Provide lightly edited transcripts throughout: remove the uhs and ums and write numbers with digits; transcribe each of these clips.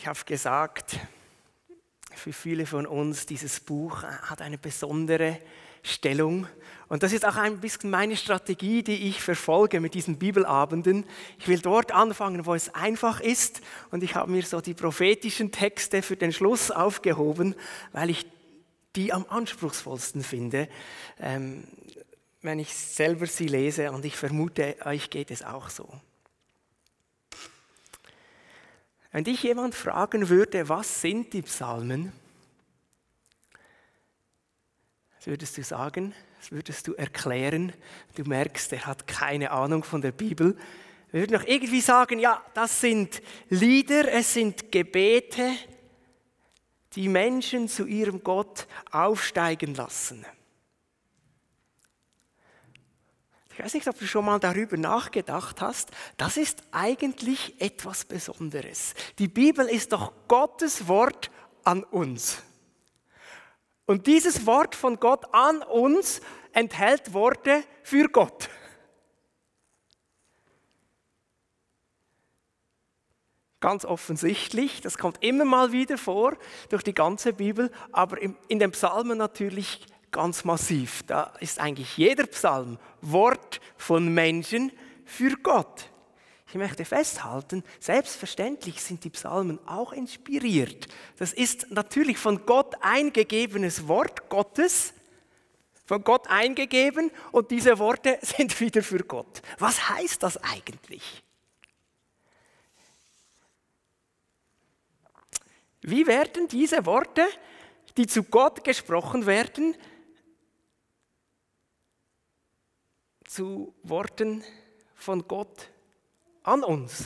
habe gesagt, für viele von uns, dieses Buch hat eine besondere Stellung. Und das ist auch ein bisschen meine Strategie, die ich verfolge mit diesen Bibelabenden. Ich will dort anfangen, wo es einfach ist. Und ich habe mir so die prophetischen Texte für den Schluss aufgehoben, weil ich die am anspruchsvollsten finde, wenn ich selber sie lese. Und ich vermute, euch geht es auch so. Wenn dich jemand fragen würde, was sind die Psalmen, was würdest du sagen? Was würdest du erklären? Du merkst, er hat keine Ahnung von der Bibel. Wir würden noch irgendwie sagen, ja, das sind Lieder, es sind Gebete, die Menschen zu ihrem Gott aufsteigen lassen. Ich weiß nicht, ob du schon mal darüber nachgedacht hast. Das ist eigentlich etwas Besonderes. Die Bibel ist doch Gottes Wort an uns. Und dieses Wort von Gott an uns enthält Worte für Gott. Ganz offensichtlich, das kommt immer mal wieder vor durch die ganze Bibel, aber in den Psalmen natürlich ganz massiv. Da ist eigentlich jeder Psalm Wort von Menschen für Gott. Ich möchte festhalten, selbstverständlich sind die Psalmen auch inspiriert. Das ist natürlich von Gott eingegebenes Wort Gottes, von Gott eingegeben und diese Worte sind wieder für Gott. Was heißt das eigentlich? Wie werden diese Worte, die zu Gott gesprochen werden, zu Worten von Gott an uns?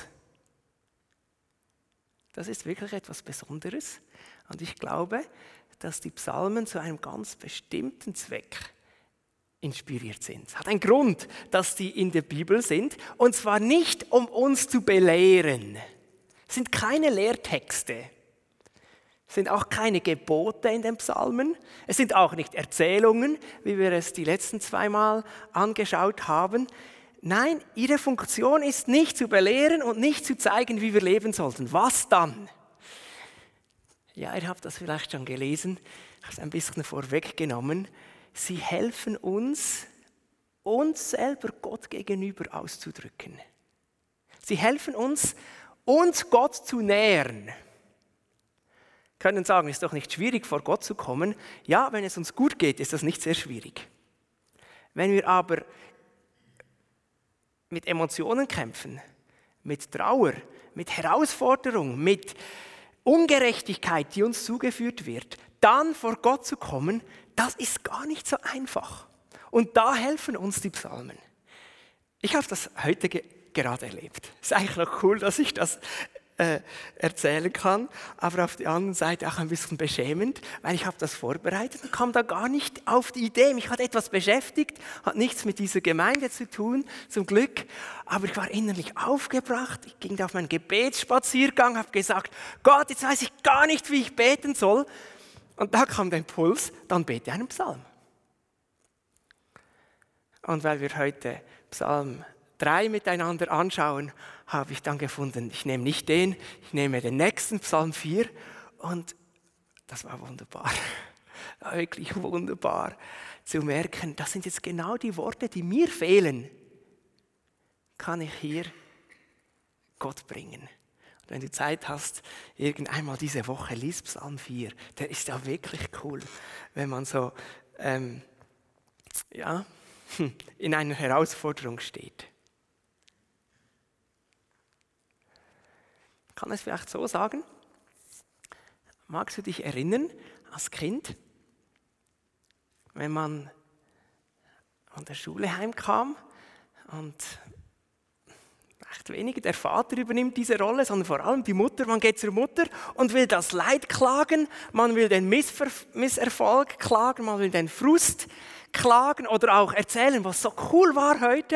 Das ist wirklich etwas Besonderes und ich glaube, dass die Psalmen zu einem ganz bestimmten Zweck inspiriert sind. Es hat einen Grund, dass die in der Bibel sind und zwar nicht, um uns zu belehren. Es sind keine Lehrtexte. Es sind auch keine Gebote in den Psalmen. Es sind auch nicht Erzählungen, wie wir es die letzten 2 Mal angeschaut haben. Nein, ihre Funktion ist nicht zu belehren und nicht zu zeigen, wie wir leben sollten. Was dann? Ja, ihr habt das vielleicht schon gelesen. Ich habe es ein bisschen vorweggenommen. Sie helfen uns selber Gott gegenüber auszudrücken. Sie helfen uns Gott zu nähern. Können sagen, es ist doch nicht schwierig, vor Gott zu kommen. Ja, wenn es uns gut geht, ist das nicht sehr schwierig. Wenn wir aber mit Emotionen kämpfen, mit Trauer, mit Herausforderung, mit Ungerechtigkeit, die uns zugeführt wird, dann vor Gott zu kommen, das ist gar nicht so einfach. Und da helfen uns die Psalmen. Ich habe das heute gerade erlebt. Es ist eigentlich noch cool, dass ich das erzählen kann, aber auf der anderen Seite auch ein bisschen beschämend, weil ich habe das vorbereitet und kam da gar nicht auf die Idee. Mich hat etwas beschäftigt, hat nichts mit dieser Gemeinde zu tun, zum Glück, aber ich war innerlich aufgebracht. Ich ging auf meinen Gebetsspaziergang, habe gesagt, Gott, jetzt weiß ich gar nicht, wie ich beten soll. Und da kam der Impuls, dann bete einen Psalm. Und weil wir heute Psalm 3 miteinander anschauen, habe ich dann gefunden, ich nehme nicht den, ich nehme den nächsten, Psalm 4. Und das war wunderbar, wirklich wunderbar zu merken, das sind jetzt genau die Worte, die mir fehlen, kann ich hier Gott bringen. Und wenn du Zeit hast, irgendeinmal diese Woche, lies Psalm 4, der ist ja wirklich cool, wenn man so in einer Herausforderung steht. Ich kann es vielleicht so sagen, magst du dich erinnern, als Kind, wenn man von der Schule heimkam und echt weniger der Vater übernimmt diese Rolle, sondern vor allem die Mutter, man geht zur Mutter und will das Leid klagen, man will den Misserfolg klagen, man will den Frust klagen oder auch erzählen, was so cool war heute.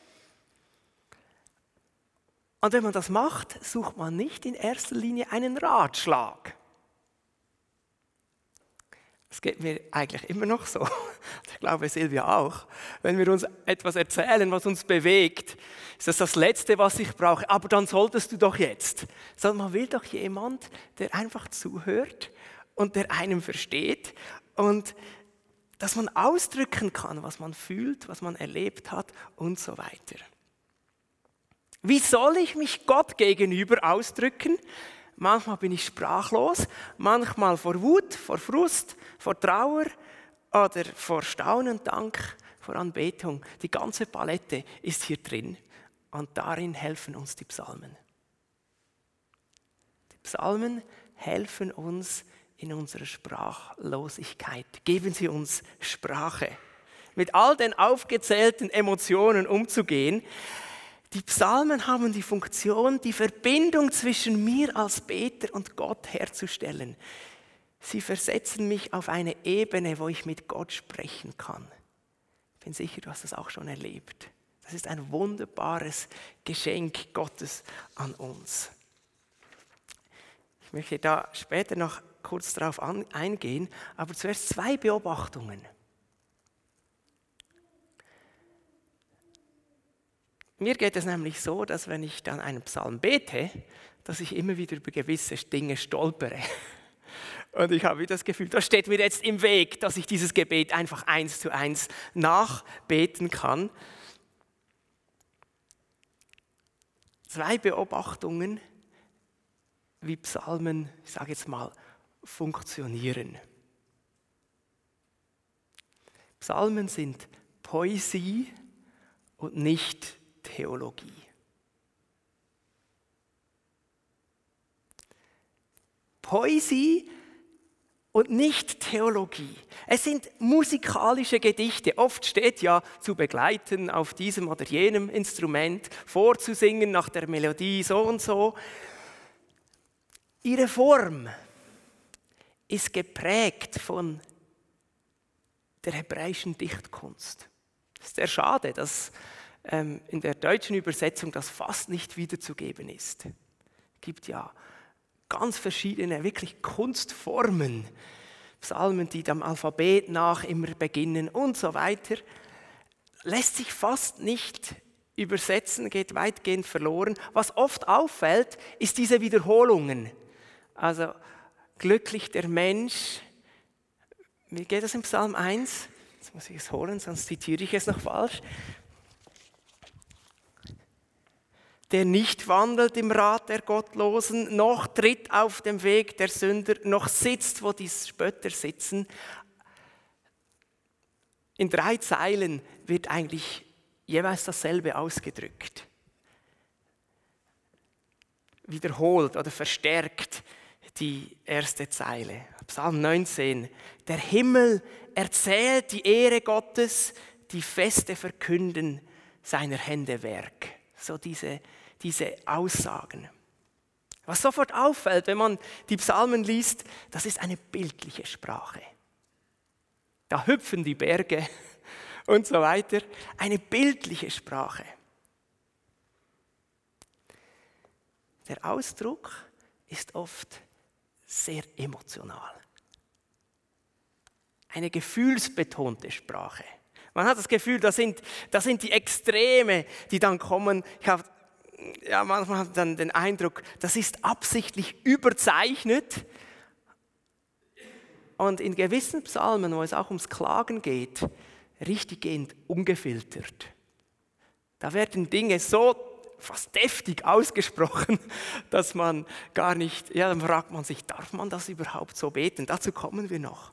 Und wenn man das macht, sucht man nicht in erster Linie einen Ratschlag. Das geht mir eigentlich immer noch so. Ich glaube, Silvia auch. Wenn wir uns etwas erzählen, was uns bewegt, ist das das Letzte, was ich brauche. Aber dann solltest du doch jetzt. Man will doch jemand, der einfach zuhört und der einem versteht und dass man ausdrücken kann, was man fühlt, was man erlebt hat und so weiter. Wie soll ich mich Gott gegenüber ausdrücken? Manchmal bin ich sprachlos, manchmal vor Wut, vor Frust, vor Trauer oder vor Staunen, Dank, vor Anbetung. Die ganze Palette ist hier drin und darin helfen uns die Psalmen. Die Psalmen helfen uns in unserer Sprachlosigkeit. Geben sie uns Sprache. Mit all den aufgezählten Emotionen umzugehen. Die Psalmen haben die Funktion, die Verbindung zwischen mir als Beter und Gott herzustellen. Sie versetzen mich auf eine Ebene, wo ich mit Gott sprechen kann. Ich bin sicher, du hast das auch schon erlebt. Das ist ein wunderbares Geschenk Gottes an uns. Ich möchte da später noch kurz darauf eingehen, aber zuerst 2 Beobachtungen. Mir geht es nämlich so, dass wenn ich dann einen Psalm bete, dass ich immer wieder über gewisse Dinge stolpere. Und ich habe das Gefühl, das steht mir jetzt im Weg, dass ich dieses Gebet einfach 1:1 nachbeten kann. 2 Beobachtungen, wie Psalmen, ich sage jetzt mal, funktionieren. Psalmen sind Poesie und nicht Theologie. Poesie und nicht Theologie. Es sind musikalische Gedichte. Oft steht ja zu begleiten auf diesem oder jenem Instrument, vorzusingen nach der Melodie so und so. Ihre Form ist geprägt von der hebräischen Dichtkunst. Es ist sehr schade, dass in der deutschen Übersetzung das fast nicht wiederzugeben ist. Es gibt ja ganz verschiedene, wirklich Kunstformen, Psalmen, die dem Alphabet nach immer beginnen und so weiter. Lässt sich fast nicht übersetzen, geht weitgehend verloren. Was oft auffällt, ist diese Wiederholungen. Also glücklich der Mensch, wie geht das im Psalm 1? Jetzt muss ich es holen, sonst zitiere ich es noch falsch. Der nicht wandelt im Rat der Gottlosen, noch tritt auf dem Weg der Sünder, noch sitzt, wo die Spötter sitzen. In 3 Zeilen wird eigentlich jeweils dasselbe ausgedrückt. Wiederholt oder verstärkt die erste Zeile. Psalm 19. Der Himmel erzählt die Ehre Gottes, die Feste verkünden seiner Hände Werk. So diese Aussagen. Was sofort auffällt, wenn man die Psalmen liest, das ist eine bildliche Sprache. Da hüpfen die Berge und so weiter. Eine bildliche Sprache. Der Ausdruck ist oft sehr emotional. Eine gefühlsbetonte Sprache. Man hat das Gefühl, das sind die Extreme, die dann kommen. Manchmal hat man dann den Eindruck, das ist absichtlich überzeichnet. Und in gewissen Psalmen, wo es auch ums Klagen geht, richtiggehend ungefiltert. Da werden Dinge so fast deftig ausgesprochen, dass man gar nicht, dann fragt man sich, darf man das überhaupt so beten? Dazu kommen wir noch.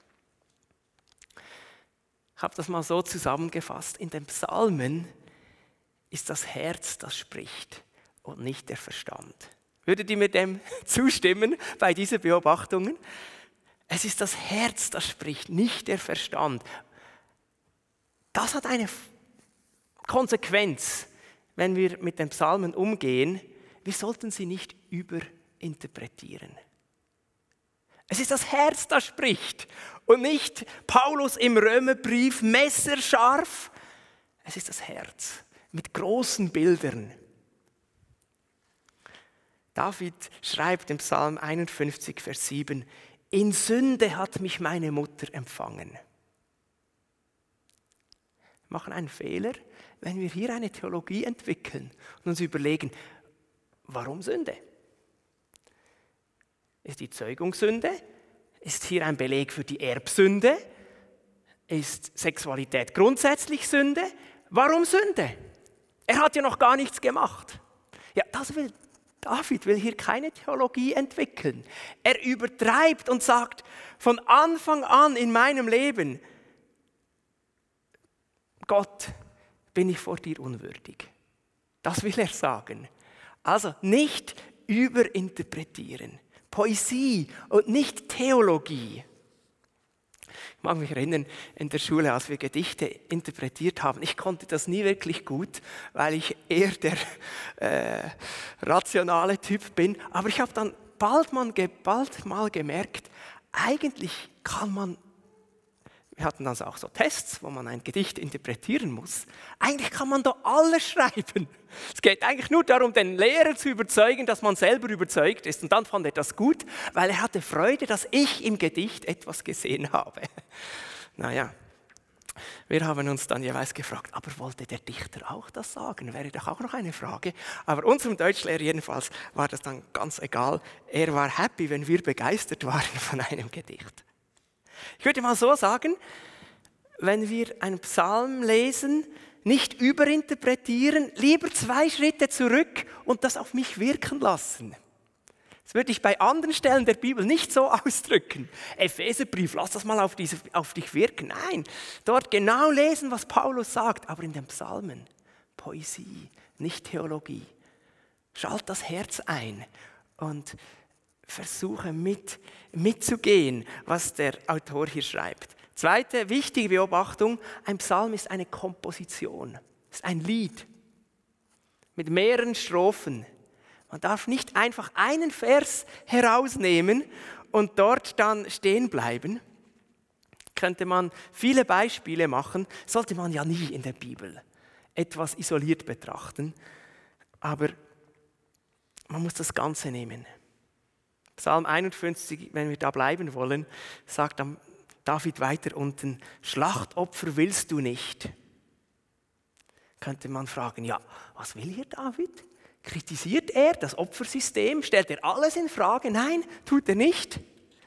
Ich habe das mal so zusammengefasst. In den Psalmen ist das Herz, das spricht und nicht der Verstand. Würdet ihr mir dem zustimmen bei diesen Beobachtungen? Es ist das Herz, das spricht, nicht der Verstand. Das hat eine Konsequenz, wenn wir mit den Psalmen umgehen. Wir sollten sie nicht überinterpretieren. Es ist das Herz, das spricht und nicht Paulus im Römerbrief messerscharf. Es ist das Herz mit großen Bildern. David schreibt im Psalm 51, Vers 7, in Sünde hat mich meine Mutter empfangen. Wir machen einen Fehler, wenn wir hier eine Theologie entwickeln und uns überlegen, warum Sünde? Ist die Zeugung Sünde? Ist hier ein Beleg für die Erbsünde? Ist Sexualität grundsätzlich Sünde? Warum Sünde? Er hat ja noch gar nichts gemacht. Ja, David will hier keine Theologie entwickeln. Er übertreibt und sagt, von Anfang an in meinem Leben, Gott, bin ich vor dir unwürdig. Das will er sagen. Also nicht überinterpretieren. Poesie und nicht Theologie. Ich mag mich erinnern, in der Schule, als wir Gedichte interpretiert haben, ich konnte das nie wirklich gut, weil ich eher der rationale Typ bin. Aber ich habe dann bald mal gemerkt, eigentlich kann man, wir hatten dann auch so Tests, wo man ein Gedicht interpretieren muss, eigentlich kann man da alles schreiben. Es geht eigentlich nur darum, den Lehrer zu überzeugen, dass man selber überzeugt ist. Und dann fand er das gut, weil er hatte Freude, dass ich im Gedicht etwas gesehen habe. Naja, wir haben uns dann jeweils gefragt, aber wollte der Dichter auch das sagen? Wäre doch auch noch eine Frage. Aber unserem Deutschlehrer jedenfalls war das dann ganz egal. Er war happy, wenn wir begeistert waren von einem Gedicht. Ich würde mal so sagen, wenn wir einen Psalm lesen, nicht überinterpretieren, lieber 2 Schritte zurück und das auf mich wirken lassen. Das würde ich bei anderen Stellen der Bibel nicht so ausdrücken. Epheserbrief, lass das mal auf dich wirken. Nein, dort genau lesen, was Paulus sagt, aber in den Psalmen, Poesie, nicht Theologie. Schalt das Herz ein und versuche mitzugehen, was der Autor hier schreibt. Zweite wichtige Beobachtung, ein Psalm ist eine Komposition, ist ein Lied mit mehreren Strophen. Man darf nicht einfach einen Vers herausnehmen und dort dann stehen bleiben. Könnte man viele Beispiele machen, sollte man ja nie in der Bibel etwas isoliert betrachten, aber man muss das Ganze nehmen. Psalm 51, wenn wir da bleiben wollen, sagt dann David weiter unten, Schlachtopfer willst du nicht. Könnte man fragen, ja, was will hier David? Kritisiert er das Opfersystem? Stellt er alles in Frage? Nein, tut er nicht.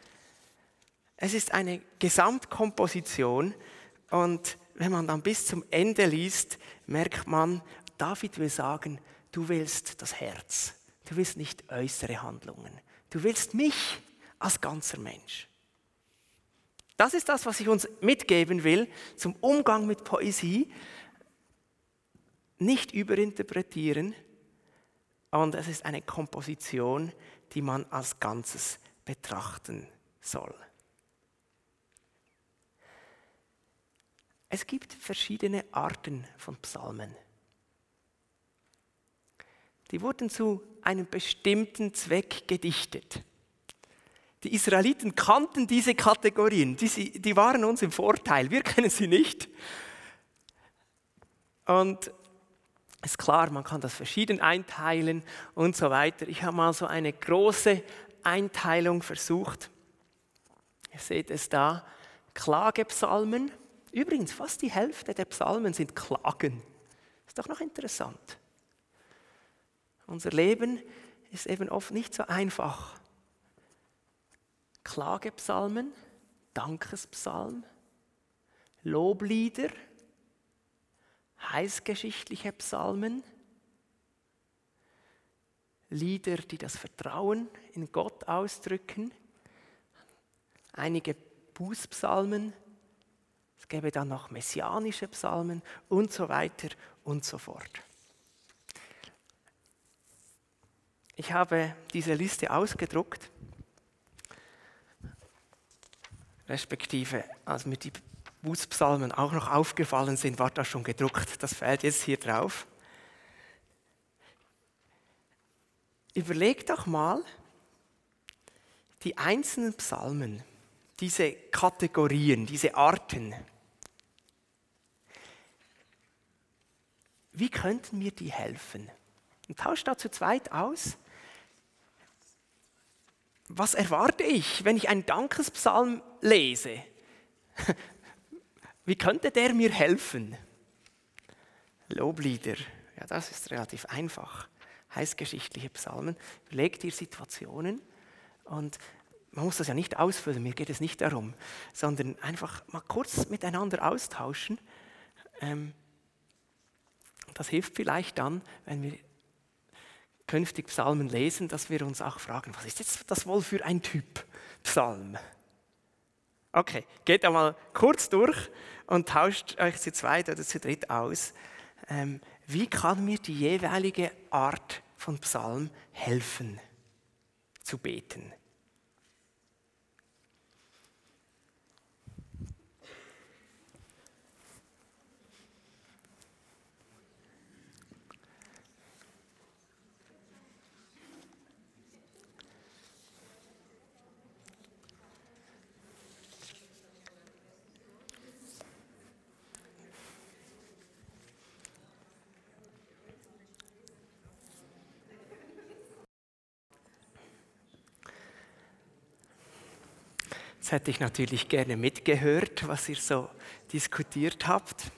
Es ist eine Gesamtkomposition und wenn man dann bis zum Ende liest, merkt man, David will sagen, du willst das Herz, du willst nicht äußere Handlungen, du willst mich als ganzer Mensch. Das ist das, was ich uns mitgeben will zum Umgang mit Poesie. Nicht überinterpretieren. Und es ist eine Komposition, die man als Ganzes betrachten soll. Es gibt verschiedene Arten von Psalmen. Die wurden zu einem bestimmten Zweck gedichtet. Die Israeliten kannten diese Kategorien, die waren uns im Vorteil, wir kennen sie nicht. Und ist klar, man kann das verschieden einteilen und so weiter. Ich habe mal so eine große Einteilung versucht. Ihr seht es da, Klagepsalmen. Übrigens, fast die Hälfte der Psalmen sind Klagen. Ist doch noch interessant. Unser Leben ist eben oft nicht so einfach. Klagepsalmen, Dankespsalm, Loblieder, heilsgeschichtliche Psalmen, Lieder, die das Vertrauen in Gott ausdrücken, einige Bußpsalmen, es gäbe dann noch messianische Psalmen und so weiter und so fort. Ich habe diese Liste ausgedruckt, respektive als mir die Bußpsalmen auch noch aufgefallen sind, war das schon gedruckt. Das fällt jetzt hier drauf. Überlegt doch mal die einzelnen Psalmen, diese Kategorien, diese Arten. Wie könnten mir die helfen? Und tauscht da zu zweit aus. Was erwarte ich, wenn ich einen Dankespsalm lese? Wie könnte der mir helfen? Loblieder, ja, das ist relativ einfach. Heilsgeschichtliche Psalmen. Überleg dir Situationen und man muss das ja nicht ausfüllen, mir geht es nicht darum, sondern einfach mal kurz miteinander austauschen. Das hilft vielleicht dann, wenn wir künftig Psalmen lesen, dass wir uns auch fragen, was ist jetzt das wohl für ein Typ Psalm? Okay, geht da mal kurz durch und tauscht euch zu zweit oder zu dritt aus. Wie kann mir die jeweilige Art von Psalm helfen, zu beten? Jetzt hätte ich natürlich gerne mitgehört, was ihr so diskutiert habt.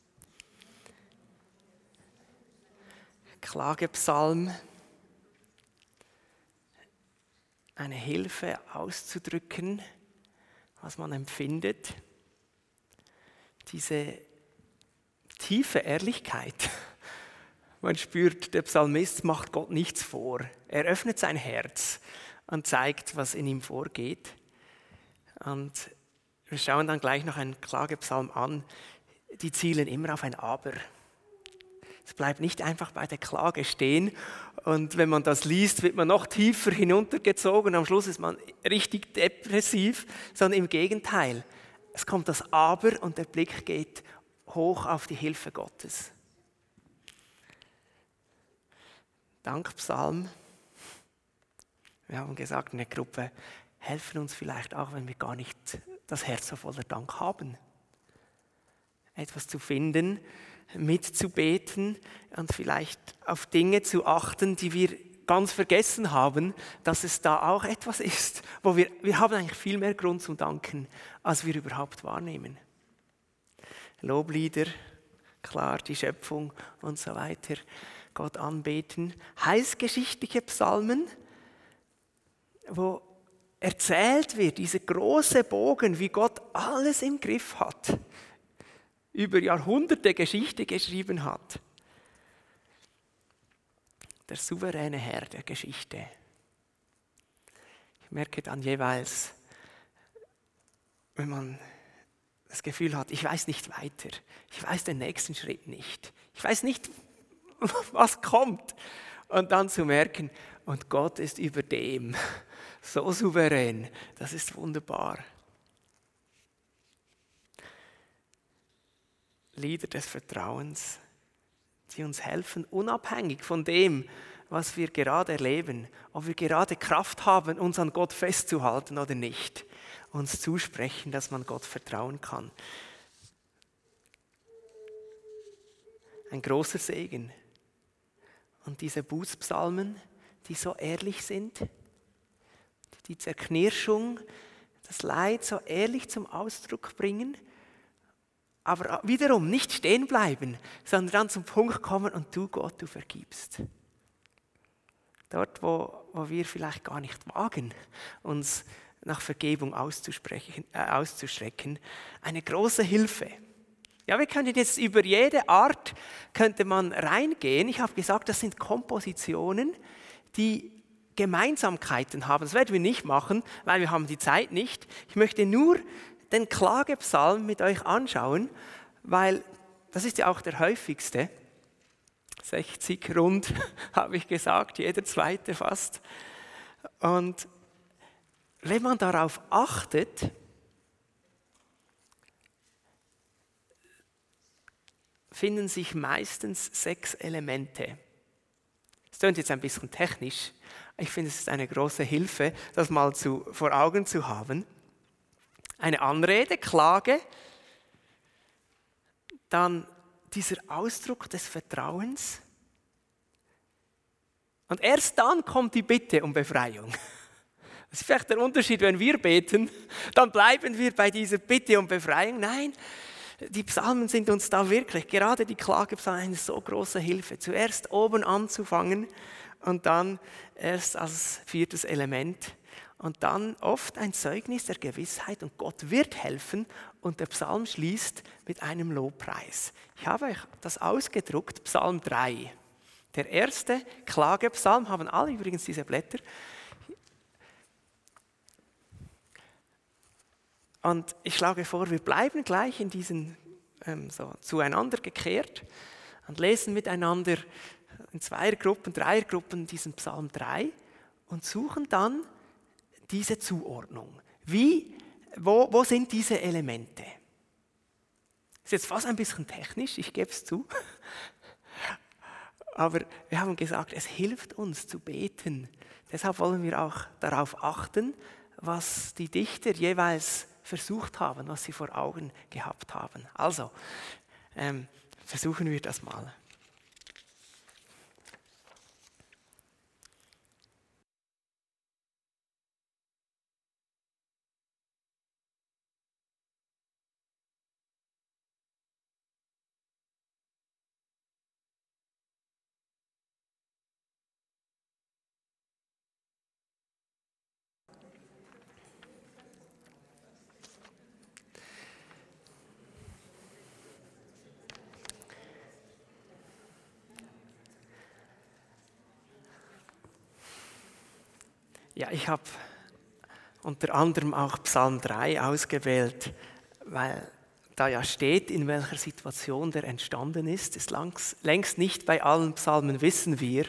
Klagepsalm, eine Hilfe auszudrücken, was man empfindet. Diese tiefe Ehrlichkeit. Man spürt, der Psalmist macht Gott nichts vor. Er öffnet sein Herz und zeigt, was in ihm vorgeht. Und wir schauen dann gleich noch einen Klagepsalm an. Die zielen immer auf ein Aber. Es bleibt nicht einfach bei der Klage stehen. Und wenn man das liest, wird man noch tiefer hinuntergezogen. Am Schluss ist man richtig depressiv, sondern im Gegenteil. Es kommt das Aber und der Blick geht hoch auf die Hilfe Gottes. Dankpsalm. Wir haben gesagt in der Gruppe, helfen uns vielleicht auch, wenn wir gar nicht das Herz so voller Dank haben. Etwas zu finden, mitzubeten und vielleicht auf Dinge zu achten, die wir ganz vergessen haben, dass es da auch etwas ist, wo wir haben eigentlich viel mehr Grund zum Danken, als wir überhaupt wahrnehmen. Loblieder, klar, die Schöpfung und so weiter, Gott anbeten. Heilsgeschichtliche Psalmen, wo erzählt wird, dieser große Bogen, wie Gott alles im Griff hat, über Jahrhunderte Geschichte geschrieben hat. Der souveräne Herr der Geschichte. Ich merke dann jeweils, wenn man das Gefühl hat, ich weiß nicht weiter, ich weiß den nächsten Schritt nicht, ich weiß nicht, was kommt. Und dann zu merken, und Gott ist über dem, so souverän, das ist wunderbar. Lieder des Vertrauens, die uns helfen, unabhängig von dem, was wir gerade erleben, ob wir gerade Kraft haben, uns an Gott festzuhalten oder nicht, uns zusprechen, dass man Gott vertrauen kann. Ein großer Segen. Und diese Bußpsalmen, die so ehrlich sind, die Zerknirschung, das Leid so ehrlich zum Ausdruck bringen, aber wiederum nicht stehen bleiben, sondern dann zum Punkt kommen und du Gott, du vergibst. Dort, wo wir vielleicht gar nicht wagen, uns nach Vergebung auszustrecken, eine große Hilfe. Ja, wir können jetzt über jede Art, könnte man reingehen. Ich habe gesagt, das sind Kompositionen, die Gemeinsamkeiten haben. Das werden wir nicht machen, weil wir haben die Zeit nicht. Ich möchte nur den Klagepsalm mit euch anschauen, weil das ist ja auch der häufigste. 60 rund, habe ich gesagt, jeder zweite fast. Und wenn man darauf achtet, finden sich meistens 6 Elemente. Das klingt jetzt ein bisschen technisch. Ich finde, es ist eine große Hilfe, das mal vor Augen zu haben. Eine Anrede, Klage, dann dieser Ausdruck des Vertrauens. Und erst dann kommt die Bitte um Befreiung. Das ist vielleicht der Unterschied, wenn wir beten, dann bleiben wir bei dieser Bitte um Befreiung. Nein, Die Psalmen sind uns da wirklich, gerade die Klagepsalmen, eine so große Hilfe. Zuerst oben anzufangen und dann erst als viertes Element. Und dann oft ein Zeugnis der Gewissheit und Gott wird helfen und der Psalm schließt mit einem Lobpreis. Ich habe euch das ausgedruckt, Psalm 3. Der erste Klagepsalm, haben alle übrigens diese Blätter. Und ich schlage vor, wir bleiben gleich in diesen so zueinander gekehrt und lesen miteinander in Zweiergruppen, Dreiergruppen diesen Psalm 3 und suchen dann diese Zuordnung. Wo sind diese Elemente? Ist jetzt fast ein bisschen technisch, ich gebe es zu. Aber wir haben gesagt, es hilft uns zu beten. Deshalb wollen wir auch darauf achten, was die Dichter jeweils versucht haben, was sie vor Augen gehabt haben. Also, versuchen wir das mal. Ja, ich habe unter anderem auch Psalm 3 ausgewählt, weil da ja steht, in welcher Situation der entstanden ist. Längst nicht bei allen Psalmen wissen wir,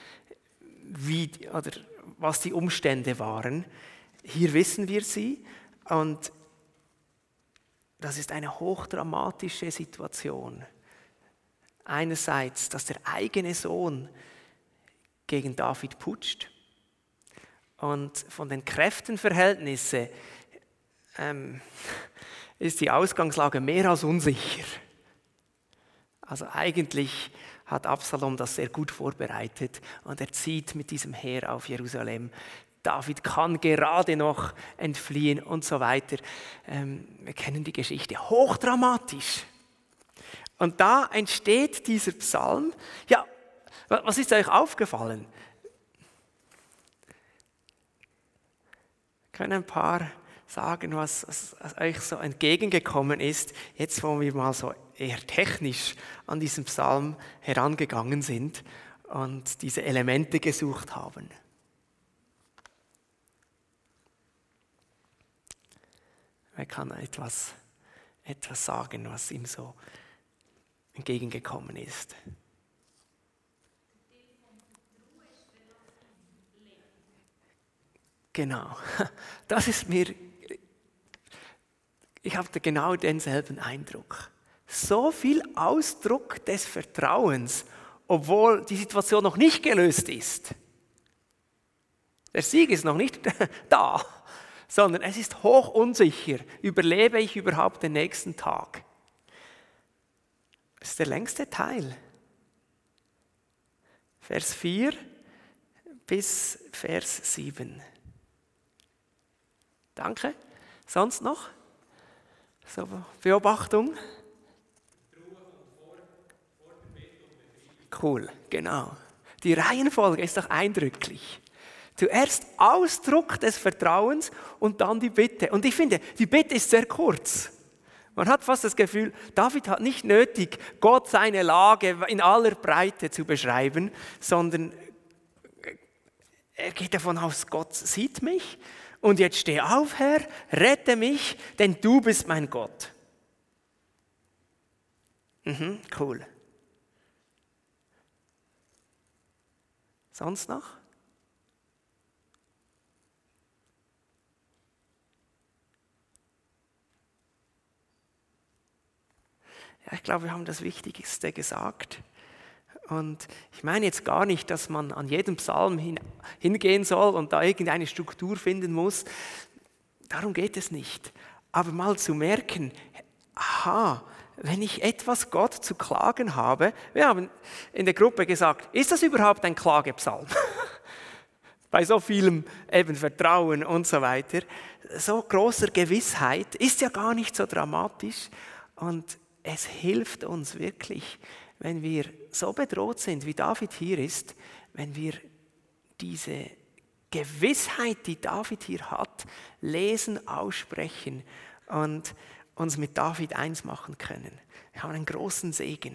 was die Umstände waren. Hier wissen wir sie und das ist eine hochdramatische Situation. Einerseits, dass der eigene Sohn gegen David putscht. Und von den Kräftenverhältnissen ist die Ausgangslage mehr als unsicher. Also eigentlich hat Absalom das sehr gut vorbereitet und er zieht mit diesem Heer auf Jerusalem. David kann gerade noch entfliehen und so weiter. Wir kennen die Geschichte, hochdramatisch. Und da entsteht dieser Psalm. Ja, was ist euch aufgefallen? Können ein paar sagen, was euch so entgegengekommen ist, jetzt wo wir mal so eher technisch an diesen Psalm herangegangen sind und diese Elemente gesucht haben? Wer kann etwas sagen, was ihm so entgegengekommen ist? Genau, ich hatte genau denselben Eindruck. So viel Ausdruck des Vertrauens, obwohl die Situation noch nicht gelöst ist. Der Sieg ist noch nicht da, sondern es ist hoch unsicher. Überlebe ich überhaupt den nächsten Tag? Das ist der längste Teil. Vers 4 bis Vers 7. Danke. Sonst noch? So, Beobachtung? Cool, genau. Die Reihenfolge ist doch eindrücklich. Zuerst Ausdruck des Vertrauens und dann die Bitte. Und ich finde, die Bitte ist sehr kurz. Man hat fast das Gefühl, David hat nicht nötig, Gott seine Lage in aller Breite zu beschreiben, sondern er geht davon aus, Gott sieht mich. Und jetzt steh auf, Herr, rette mich, denn du bist mein Gott. Cool. Sonst noch? Ja, ich glaube, wir haben das Wichtigste gesagt. Und ich meine jetzt gar nicht, dass man an jedem Psalm hingehen soll und da irgendeine Struktur finden muss. Darum geht es nicht. Aber mal zu merken, aha, wenn ich etwas Gott zu klagen habe, wir haben in der Gruppe gesagt, ist das überhaupt ein Klagepsalm? Bei so vielem eben Vertrauen und so weiter, so großer Gewissheit, ist ja gar nicht so dramatisch. Und es hilft uns wirklich, wenn wir so bedroht sind, wie David hier ist, wenn wir diese Gewissheit, die David hier hat, lesen, aussprechen und uns mit David eins machen können. Wir haben einen großen Segen.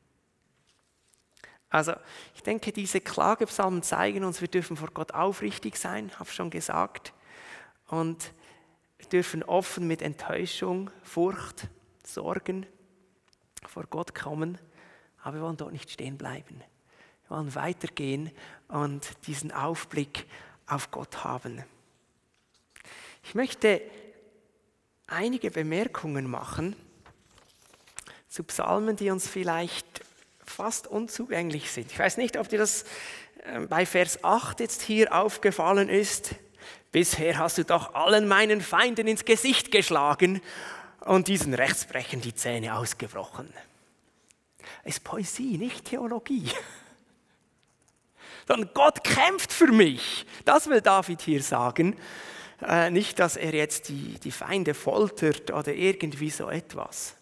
Also ich denke, diese Klagepsalmen zeigen uns, wir dürfen vor Gott aufrichtig sein, habe ich schon gesagt. Und wir dürfen offen mit Enttäuschung, Furcht, Sorgen vor Gott kommen. Aber wir wollen dort nicht stehen bleiben. Wir wollen weitergehen und diesen Aufblick auf Gott haben. Ich möchte einige Bemerkungen machen zu Psalmen, die uns vielleicht fast unzugänglich sind. Ich weiß nicht, ob dir das bei Vers 8 jetzt hier aufgefallen ist. Bisher hast du doch allen meinen Feinden ins Gesicht geschlagen und diesen Rechtsbrechern die Zähne ausgebrochen. Es ist Poesie, nicht Theologie. Sondern Gott kämpft für mich. Das will David hier sagen. Nicht, dass er jetzt die Feinde foltert oder irgendwie so etwas.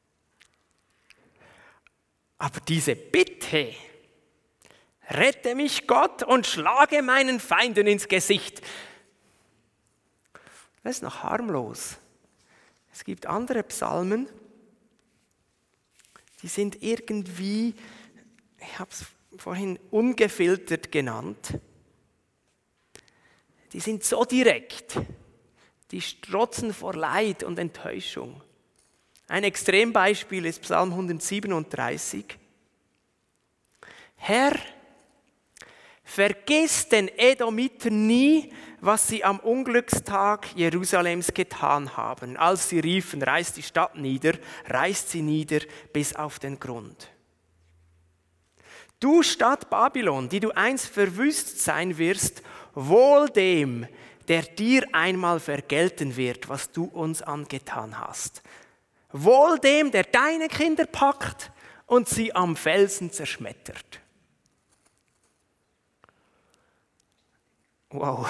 Aber diese Bitte, rette mich Gott und schlage meinen Feinden ins Gesicht, das ist noch harmlos. Es gibt andere Psalmen, die sind irgendwie, ich habe es vorhin ungefiltert genannt, die sind so direkt, die strotzen vor Leid und Enttäuschung. Ein Extrembeispiel ist Psalm 137. Herr, vergiss den Edomitern nie, was sie am Unglückstag Jerusalems getan haben, als sie riefen, reißt die Stadt nieder, reißt sie nieder bis auf den Grund. Du Stadt Babylon, die du einst verwüstet sein wirst, wohl dem, der dir einmal vergelten wird, was du uns angetan hast. Wohl dem, der deine Kinder packt und sie am Felsen zerschmettert. Wow.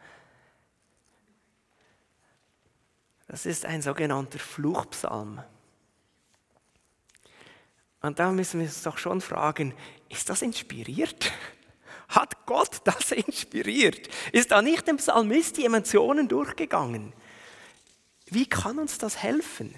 Das ist ein sogenannter Fluchpsalm. Und da müssen wir uns doch schon fragen, ist das inspiriert? Hat Gott das inspiriert? Ist da nicht dem Psalmist die Emotionen durchgegangen? Wie kann uns das helfen?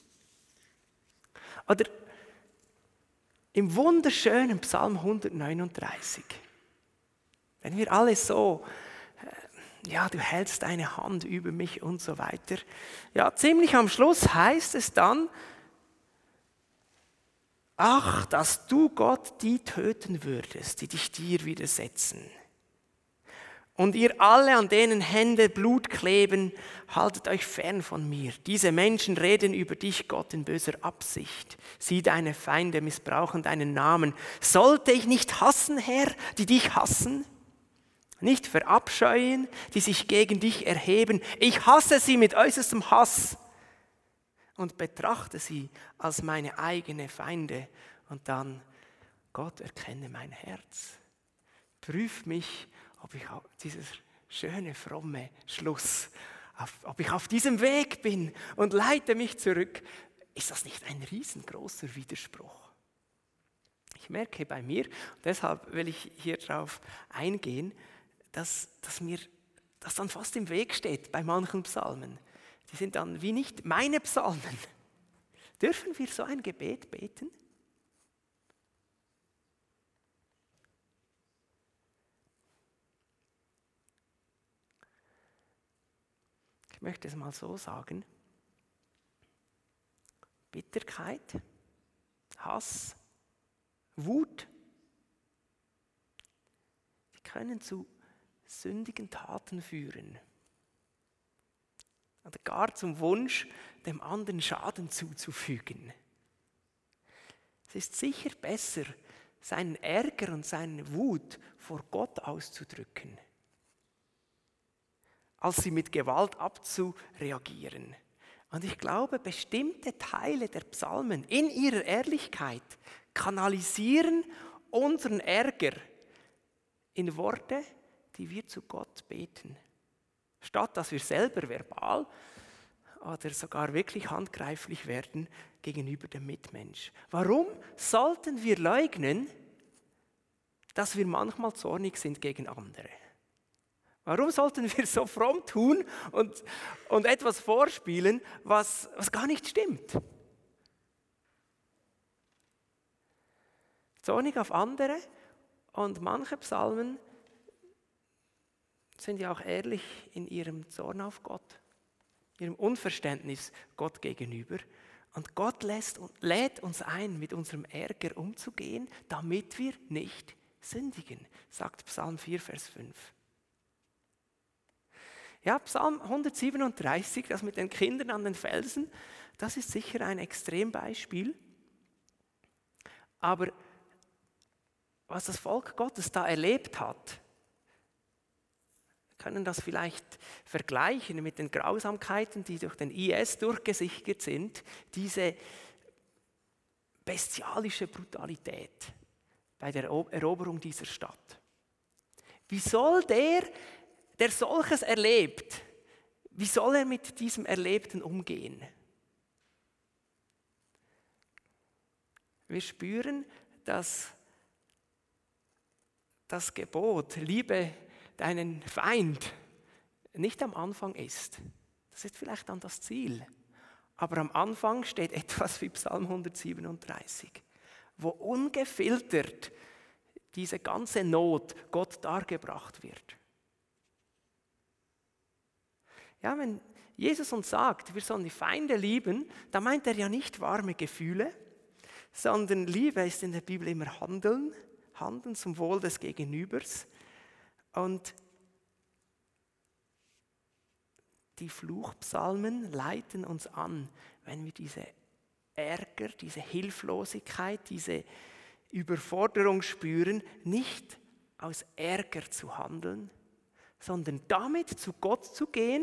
Oder im wunderschönen Psalm 139, wenn wir alle so, ja, du hältst deine Hand über mich und so weiter. Ja, ziemlich am Schluss heißt es dann, ach, dass du Gott die töten würdest, die dich dir widersetzen. Und ihr alle, an denen Hände Blut kleben, haltet euch fern von mir. Diese Menschen reden über dich, Gott, in böser Absicht. Sie, deine Feinde, missbrauchen deinen Namen. Sollte ich nicht hassen, Herr, die dich hassen? Nicht verabscheuen, die sich gegen dich erheben. Ich hasse sie mit äußerstem Hass und betrachte sie als meine eigenen Feinde. Und dann, Gott, erkenne mein Herz. Prüf mich, ob ich auf dieses schöne, fromme Schluss, ob ich auf diesem Weg bin und leite mich zurück. Ist das nicht ein riesengroßer Widerspruch? Ich merke bei mir, und deshalb will ich hier drauf eingehen, dass mir das dann fast im Weg steht bei manchen Psalmen. Die sind dann wie nicht meine Psalmen. Dürfen wir so ein Gebet beten? Ich möchte es mal so sagen. Bitterkeit, Hass, Wut, die können zu sündigen Taten führen. Oder gar zum Wunsch, dem anderen Schaden zuzufügen. Es ist sicher besser, seinen Ärger und seine Wut vor Gott auszudrücken, als sie mit Gewalt abzureagieren. Und ich glaube, bestimmte Teile der Psalmen in ihrer Ehrlichkeit kanalisieren unseren Ärger in Worte, die wir zu Gott beten. Statt dass wir selber verbal oder sogar wirklich handgreiflich werden gegenüber dem Mitmensch. Warum sollten wir leugnen, dass wir manchmal zornig sind gegen andere? Warum sollten wir so fromm tun und etwas vorspielen, was gar nicht stimmt? Zornig auf andere, und manche Psalmen sind ja auch ehrlich in ihrem Zorn auf Gott, ihrem Unverständnis Gott gegenüber. Und Gott lädt uns ein, mit unserem Ärger umzugehen, damit wir nicht sündigen, sagt Psalm 4, Vers 5. Ja, Psalm 137, das mit den Kindern an den Felsen, das ist sicher ein Extrembeispiel. Aber was das Volk Gottes da erlebt hat, können das vielleicht vergleichen mit den Grausamkeiten, die durch den IS durchgesickert sind, diese bestialische Brutalität bei der Eroberung dieser Stadt. Wie soll der solches erlebt, wie soll er mit diesem Erlebten umgehen? Wir spüren, dass das Gebot, liebe deinen Feind, nicht am Anfang ist. Das ist vielleicht dann das Ziel. Aber am Anfang steht etwas wie Psalm 137, wo ungefiltert diese ganze Not Gott dargebracht wird. Ja, wenn Jesus uns sagt, wir sollen die Feinde lieben, dann meint er ja nicht warme Gefühle, sondern Liebe ist in der Bibel immer Handeln zum Wohl des Gegenübers. Und die Fluchpsalmen leiten uns an, wenn wir diese Ärger, diese Hilflosigkeit, diese Überforderung spüren, nicht aus Ärger zu handeln, sondern damit zu Gott zu gehen,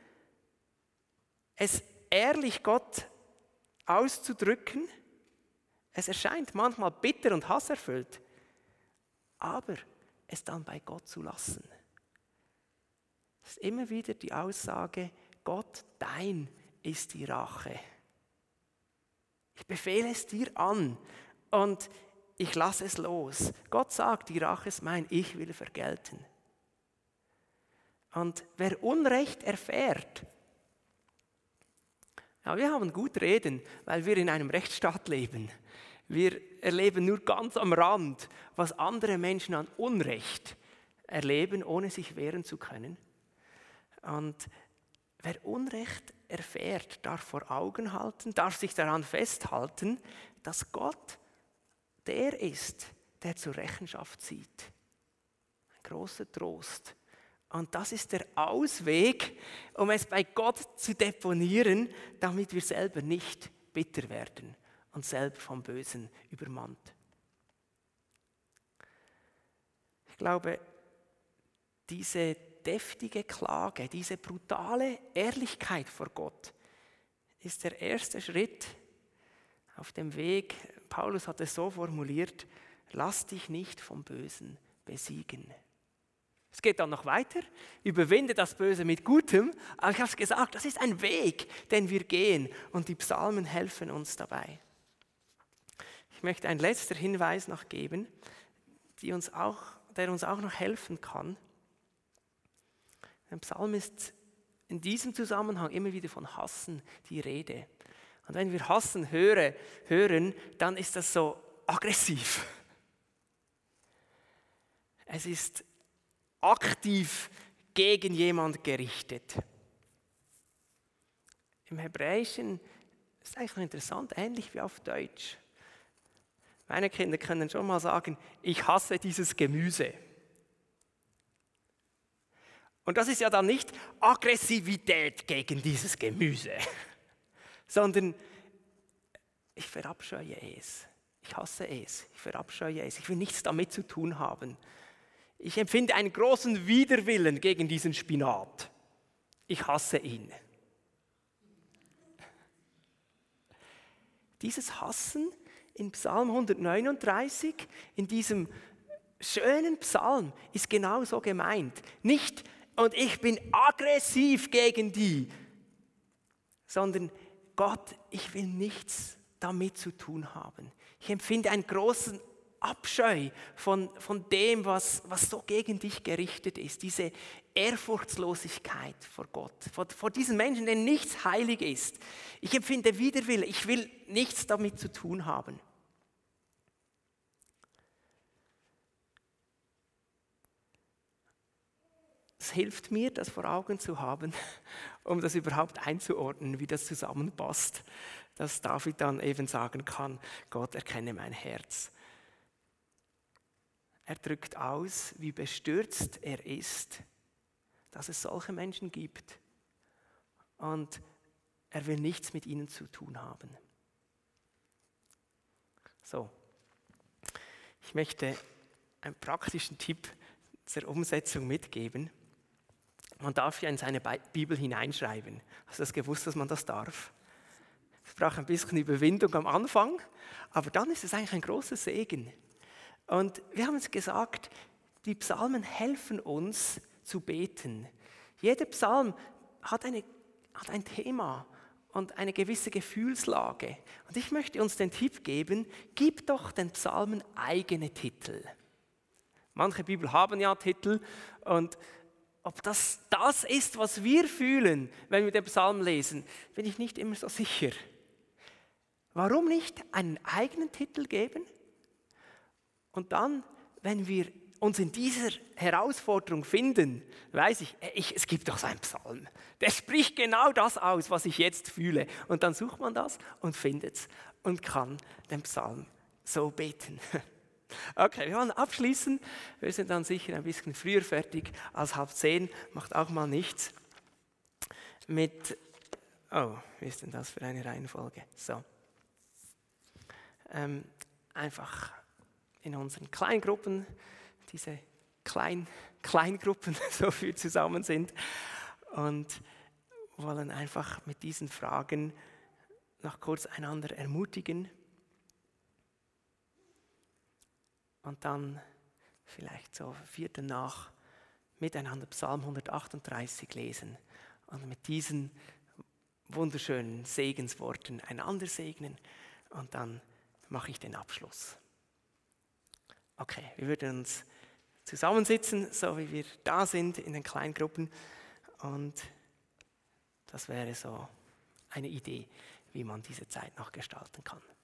es ehrlich Gott auszudrücken. Es erscheint manchmal bitter und hasserfüllt, aber es dann bei Gott zu lassen. Es ist immer wieder die Aussage, Gott, dein ist die Rache. Ich befehle es dir an und ich lasse es los. Gott sagt, die Rache ist mein, ich will vergelten. Und wer Unrecht erfährt, ja, wir haben gut reden, weil wir in einem Rechtsstaat leben. Wir erleben nur ganz am Rand, was andere Menschen an Unrecht erleben, ohne sich wehren zu können. Und wer Unrecht erfährt, darf vor Augen halten, darf sich daran festhalten, dass Gott der ist, der zur Rechenschaft zieht. Ein großer Trost. Und das ist der Ausweg, um es bei Gott zu deponieren, damit wir selber nicht bitter werden und selber vom Bösen übermannt. Ich glaube, diese deftige Klage, diese brutale Ehrlichkeit vor Gott ist der erste Schritt auf dem Weg. Paulus hat es so formuliert, lass dich nicht vom Bösen besiegen. Es geht dann noch weiter, überwinde das Böse mit Gutem, aber ich habe es gesagt, das ist ein Weg, den wir gehen und die Psalmen helfen uns dabei. Ich möchte einen letzten Hinweis noch geben, der uns auch noch helfen kann. Im Psalm ist in diesem Zusammenhang immer wieder von Hassen die Rede. Und wenn wir Hassen hören, dann ist das so aggressiv. Es ist aktiv gegen jemand gerichtet. Im Hebräischen ist es eigentlich interessant, ähnlich wie auf Deutsch. Meine Kinder können schon mal sagen, ich hasse dieses Gemüse. Und das ist ja dann nicht Aggressivität gegen dieses Gemüse, sondern ich verabscheue es, ich hasse es, ich verabscheue es, ich will nichts damit zu tun haben. Ich empfinde einen großen Widerwillen gegen diesen Spinat. Ich hasse ihn. Dieses Hassen in Psalm 139, in diesem schönen Psalm, ist genauso gemeint. Nicht, und ich bin aggressiv gegen die, sondern Gott, ich will nichts damit zu tun haben. Ich empfinde einen großen Abscheu von dem, was so gegen dich gerichtet ist. Diese Ehrfurchtslosigkeit vor Gott, vor diesem Menschen, der nichts heilig ist. Ich empfinde Widerwille, ich will nichts damit zu tun haben. Es hilft mir, das vor Augen zu haben, um das überhaupt einzuordnen, wie das zusammenpasst, dass David dann eben sagen kann, Gott, erkenne mein Herz. Er drückt aus, wie bestürzt er ist, dass es solche Menschen gibt. Und er will nichts mit ihnen zu tun haben. So, ich möchte einen praktischen Tipp zur Umsetzung mitgeben. Man darf ja in seine Bibel hineinschreiben. Hast du das gewusst, dass man das darf? Es braucht ein bisschen Überwindung am Anfang, aber dann ist es eigentlich ein großer Segen. Und wir haben es gesagt, die Psalmen helfen uns zu beten. Jeder Psalm hat ein Thema und eine gewisse Gefühlslage. Und ich möchte uns den Tipp geben, gib doch den Psalmen eigene Titel. Manche Bibel haben ja Titel und ob das ist, was wir fühlen, wenn wir den Psalm lesen, bin ich nicht immer so sicher. Warum nicht einen eigenen Titel geben? Und dann, wenn wir uns in dieser Herausforderung finden, weiß ich, es gibt doch so einen Psalm, der spricht genau das aus, was ich jetzt fühle. Und dann sucht man das und findet es und kann den Psalm so beten. Okay, wir wollen abschließen. Wir sind dann sicher ein bisschen früher fertig als 9:30, macht auch mal nichts. Wie ist denn das für eine Reihenfolge? So. Einfach in unseren Kleingruppen, diese Kleingruppen so viel zusammen sind und wollen einfach mit diesen Fragen noch kurz einander ermutigen und dann vielleicht so 4. nach miteinander Psalm 138 lesen und mit diesen wunderschönen Segensworten einander segnen und dann mache ich den Abschluss. Okay, wir würden uns zusammensitzen, so wie wir da sind in den Kleingruppen und das wäre so eine Idee, wie man diese Zeit noch gestalten kann.